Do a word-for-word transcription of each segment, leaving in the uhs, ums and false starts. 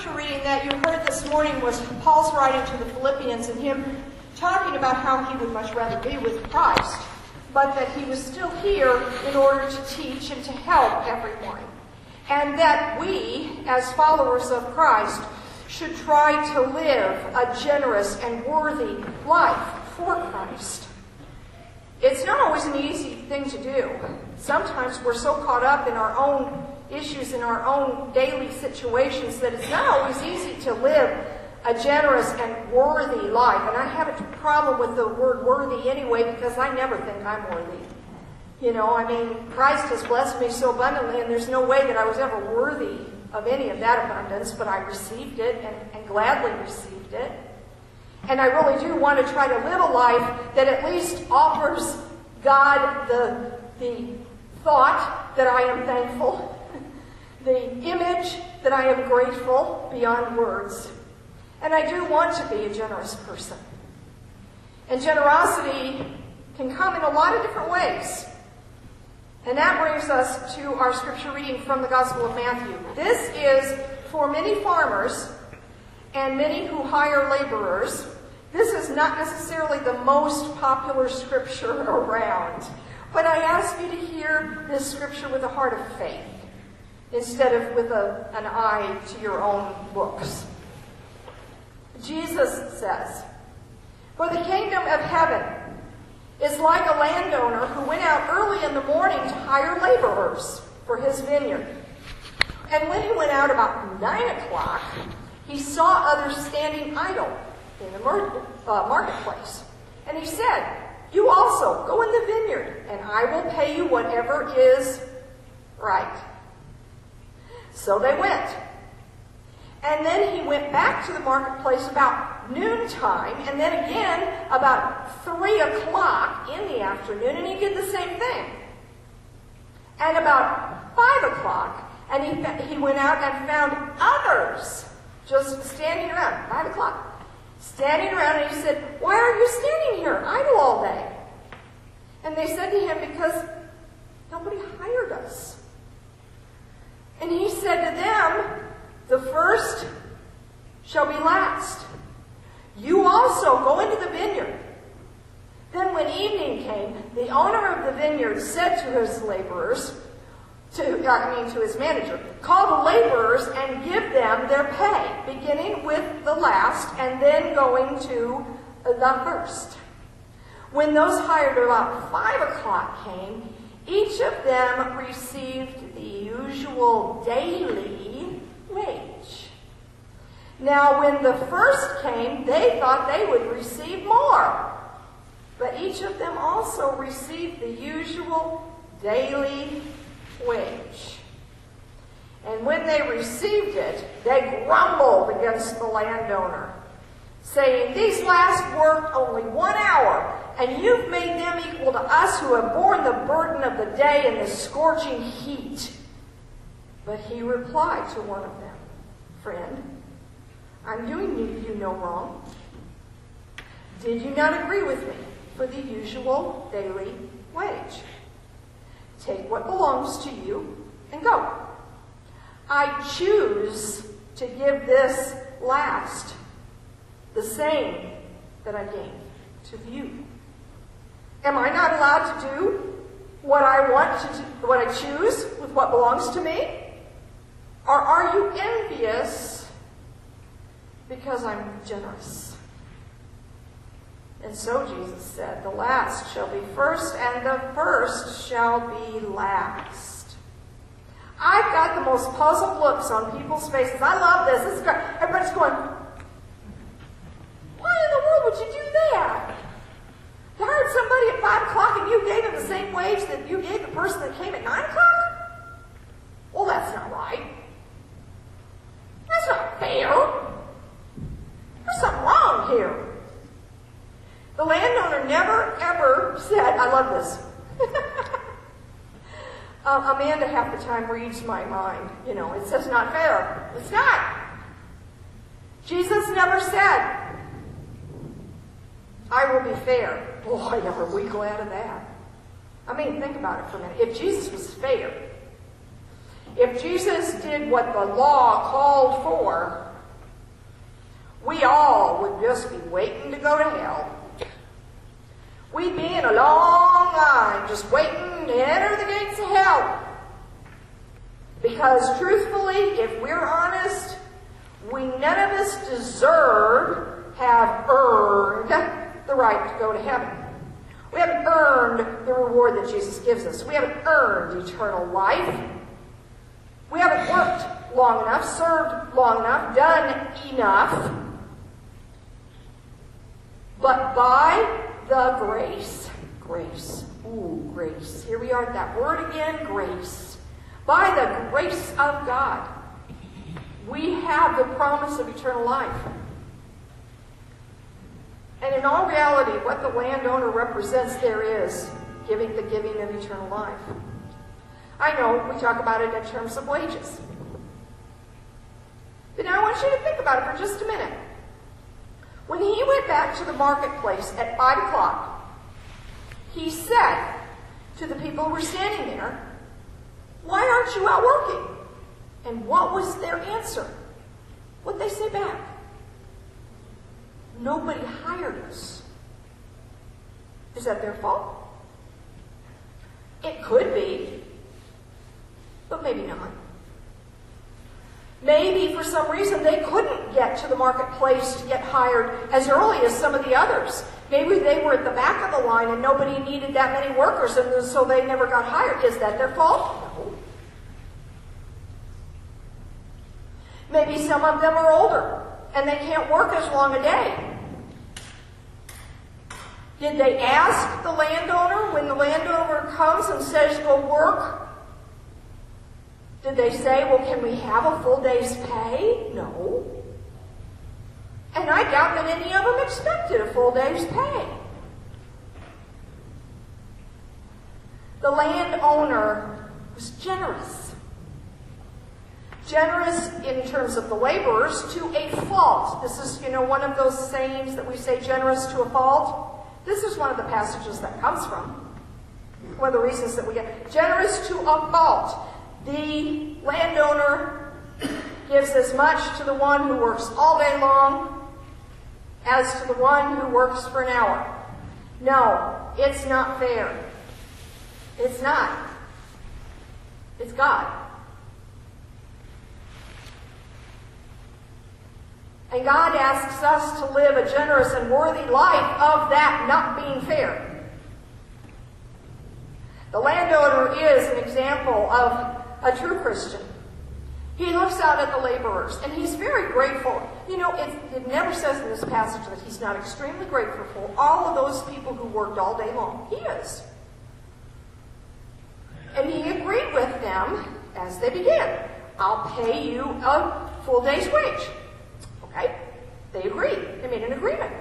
scripture reading that you heard this morning was Paul's writing to the Philippians and him talking about how he would much rather be with Christ, but that he was still here in order to teach and to help everyone. And that we, as followers of Christ, should try to live a generous and worthy life for Christ. It's not always an easy thing to do. Sometimes we're so caught up in our own issues, in our own daily situations, that it's not always easy to live a generous and worthy life. And I have a problem with the word worthy anyway, because I never think I'm worthy. You know, I mean, Christ has blessed me so abundantly, and there's no way that I was ever worthy of any of that abundance, but I received it and, and gladly received it. And I really do want to try to live a life that at least offers God the, the thought that I am thankful, the image that I am grateful beyond words. And I do want to be a generous person. And generosity can come in a lot of different ways. And that brings us to our scripture reading from the Gospel of Matthew. This is for many farmers and many who hire laborers. This is not necessarily the most popular scripture around. But I ask you to hear this scripture with a heart of faith, instead of with a, an eye to your own books. Jesus says, "For the kingdom of heaven is like a landowner who went out early in the morning to hire laborers for his vineyard. And when he went out about nine o'clock, he saw others standing idle in the mar- uh, marketplace. And he said, 'You also go in the vineyard, and I will pay you whatever is right.' So they went. And then he went back to the marketplace about noontime, and then again about three o'clock in the afternoon, and he did the same thing. And about five o'clock, and he, he went out and found others just standing around, five o'clock, standing around, and he said, 'Why are you standing here idle all day?' And they said to him, 'Because nobody hired us.' And he said to them, 'The first shall be last. You also go into the vineyard.' Then when evening came, the owner of the vineyard said to his laborers, to, I mean to his manager, 'Call the laborers and give them their pay, beginning with the last and then going to the first.' When those hired about five o'clock came, each of them received the usual daily wage. Now when the first came, they thought they would receive more. But each of them also received the usual daily wage. And when they received it, they grumbled against the landowner, saying, 'These last worked only one hour, and you've made them equal to us who have borne the burden of the day and the scorching heat.' But he replied to one of them, 'Friend, I'm doing you no wrong. Did you not agree with me for the usual daily wage? Take what belongs to you and go. I choose to give this last the same that I gave to you. Am I not allowed to do what I want to do, what I choose with what belongs to me? Or are you envious because I'm generous?' And so Jesus said, 'The last shall be first, and the first shall be last.'" I've got the most puzzled looks on people's faces. I love this. This is great. Everybody's going, "Why in the world would you do that? You hired somebody at five o'clock and you gave him the same wage that you gave the person that came at nine o'clock? Well, that's not right. That's not fair. There's something wrong here." The landowner never, ever said, I love this. uh, Amanda half the time reads my mind. You know, it says not fair. It's not. Jesus never said, "I will be fair." Boy, are we glad of that. I mean, think about it for a minute. If Jesus was fair, if Jesus did what the law called for, just waiting to enter the gates of hell. Because truthfully, if we're honest, we none of us deserve, have earned the right to go to heaven. We haven't earned the reward that Jesus gives us. We haven't earned eternal life. We haven't worked long enough, served long enough, done enough. But by the grace, grace, ooh, grace. Here we are at that word again, grace. By the grace of God, we have the promise of eternal life. And in all reality, what the landowner represents there is giving the giving of eternal life. I know we talk about it in terms of wages. But now I want you to think about it for just a minute. When he went back to the marketplace at five o'clock, he said to the people who were standing there, "Why aren't you out working?" And what was their answer? What'd they say back? "Nobody hired us." Is that their fault? It could be, but maybe not. Maybe for some reason they couldn't get to the marketplace to get hired as early as some of the others. Maybe they were at the back of the line and nobody needed that many workers, and so they never got hired. Is that their fault? No. Maybe some of them are older and they can't work as long a day. Did they ask the landowner when the landowner comes and says, "Go work"? Did they say, "Well, can we have a full day's pay"? No. And I doubt that any of them expected a full day's pay. The landowner was generous. Generous in terms of the laborers to a fault. This is, you know, one of those sayings that we say, generous to a fault. This is one of the passages that comes from. One of the reasons that we get generous to a fault. The landowner gives as much to the one who works all day long as to the one who works for an hour. No, it's not fair. It's not. It's God. And God asks us to live a generous and worthy life of that not being fair. The landowner is an example of a true Christian. He looks out at the laborers, and he's very grateful. You know, it, it never says in this passage that he's not extremely grateful for all of those people who worked all day long. He is. And he agreed with them as they began. "I'll pay you a full day's wage." Okay? They agreed. They made an agreement.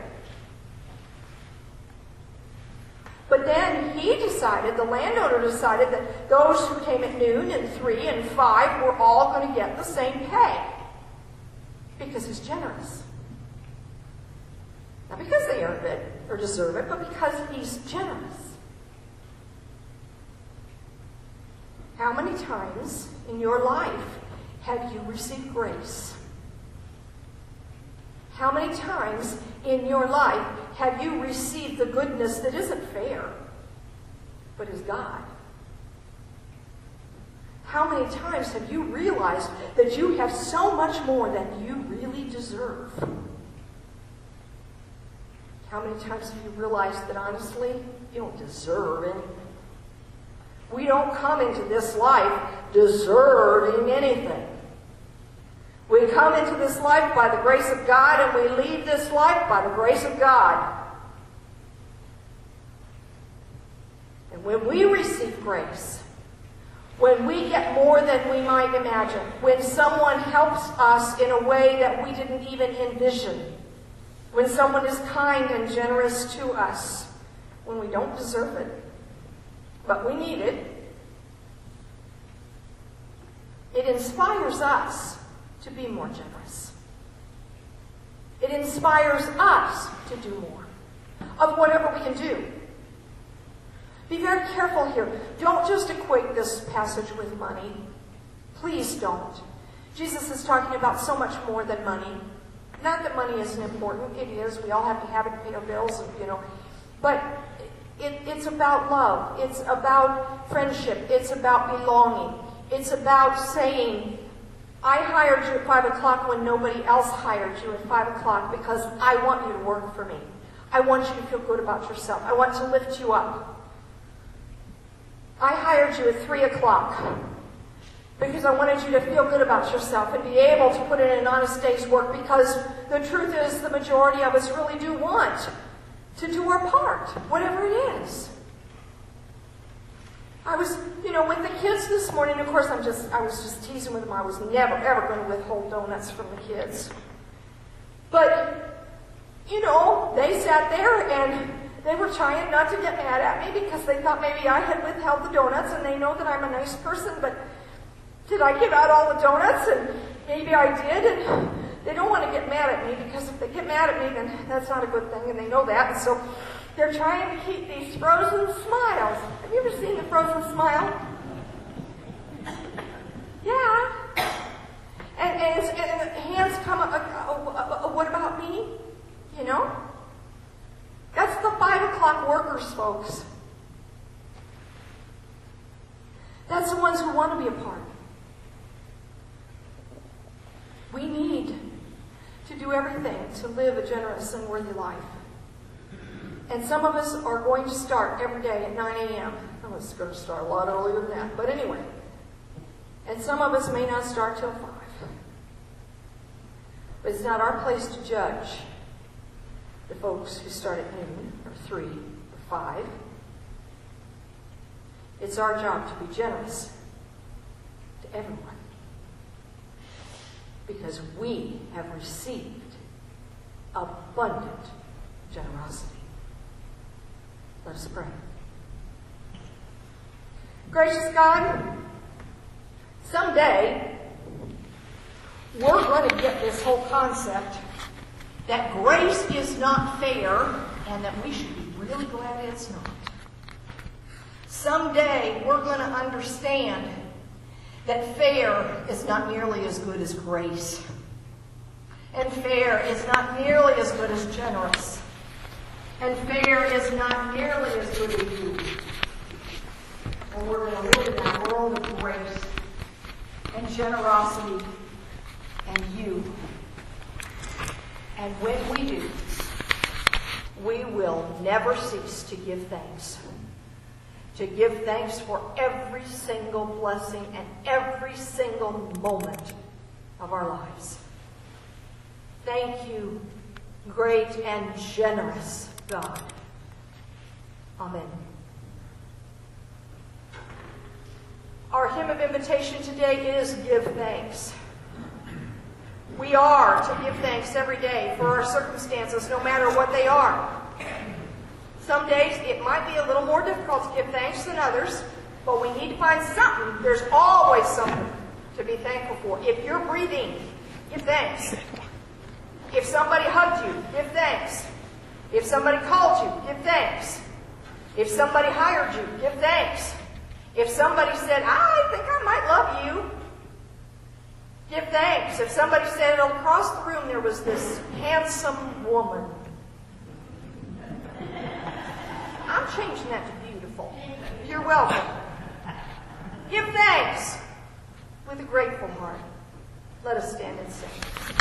But then he decided, the landowner decided, that those who came at noon and three and five were all going to get the same pay. Because he's generous. Not because they earned it or deserve it, but because he's generous. How many times in your life have you received grace? How many times in your life have you received the goodness that isn't fair, but is God? How many times have you realized that you have so much more than you really deserve? How many times have you realized that honestly, you don't deserve anything? We don't come into this life deserving anything. We come into this life by the grace of God, and we leave this life by the grace of God. And when we receive grace, when we get more than we might imagine, when someone helps us in a way that we didn't even envision, when someone is kind and generous to us, when we don't deserve it, but we need it, it inspires us to be more generous. It inspires us to do more of whatever we can do. Be very careful here. Don't just equate this passage with money. Please don't. Jesus is talking about so much more than money. Not that money isn't important. It is. We all have to have it to pay our bills, and, you know. But It, it's about love. It's about friendship. It's about belonging. It's about saying, I hired you at five o'clock when nobody else hired you at five o'clock because I want you to work for me. I want you to feel good about yourself. I want to lift you up. I hired you at three o'clock because I wanted you to feel good about yourself and be able to put in an honest day's work, because the truth is the majority of us really do want to do our part, whatever it is. I was, you know, with the kids this morning, of course I'm just, I was just teasing with them. I was never, ever going to withhold donuts from the kids. But, you know, they sat there and they were trying not to get mad at me because they thought maybe I had withheld the donuts, and they know that I'm a nice person, but did I give out all the donuts? And maybe I did, and they don't want to get mad at me, because if they get mad at me, then that's not a good thing, and they know that. And so they're trying to keep these frozen smiles. Have you ever seen the frozen smile? Yeah. And, and, it's, and the hands come up, uh, uh, uh, what about me? You know? That's the five o'clock workers, folks. That's the ones who want to be a part. We need to do everything to live a generous and worthy life. And some of us are going to start every day at nine a.m. Oh, it's going to start a lot earlier than that. But anyway. And some of us may not start till five. But it's not our place to judge the folks who start at noon, or three, or five. It's our job to be generous to everyone, because we have received abundant generosity. Let us pray. Gracious God, someday we're going to get this whole concept that grace is not fair and that we should be really glad it's not. Someday we're going to understand that fair is not nearly as good as grace. And fair is not nearly as good as generous. And fair is not nearly as good as you. And we're going to live in that world of grace and generosity and you. And when we do, we will never cease to give thanks. To give thanks for every single blessing and every single moment of our lives. Thank you, great and generous God. Amen. Our hymn of invitation today is Give Thanks. We are to give thanks every day for our circumstances, no matter what they are. Some days it might be a little more difficult to give thanks than others, but we need to find something. There's always something to be thankful for. If you're breathing, give thanks. If somebody hugged you, give thanks. If somebody called you, give thanks. If somebody hired you, give thanks. If somebody said, I think I might love you, give thanks. If somebody said across the room there was this handsome woman, I'm changing that to beautiful. You're welcome. Give thanks with a grateful heart. Let us stand and sing.